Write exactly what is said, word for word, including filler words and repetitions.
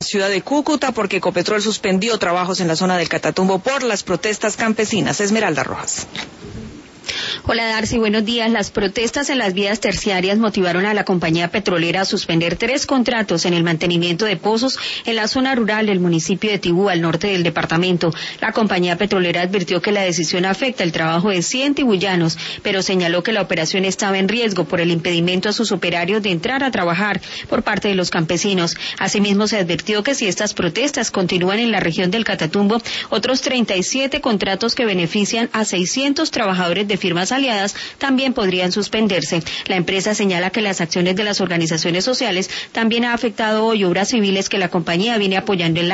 ciudad de Cúcuta porque Ecopetrol suspendió trabajos en la zona del Catatumbo por las protestas campesinas. Esmeralda Rojas. Hola Darcy, buenos días. Las protestas en las vías terciarias motivaron a la compañía petrolera a suspender tres contratos en el mantenimiento de pozos en la zona rural del municipio de Tibú, al norte del departamento. La compañía petrolera advirtió que la decisión afecta el trabajo de cien tibullanos, pero señaló que la operación estaba en riesgo por el impedimento a sus operarios de entrar a trabajar por parte de los campesinos. Asimismo, se advirtió que si estas protestas continúan en la región del Catatumbo, otros treinta y siete contratos que benefician a seiscientos trabajadores de firmas aliadas también podrían suspenderse. La empresa señala que las acciones de las organizaciones sociales también ha afectado hoy obras civiles que la compañía viene apoyando en la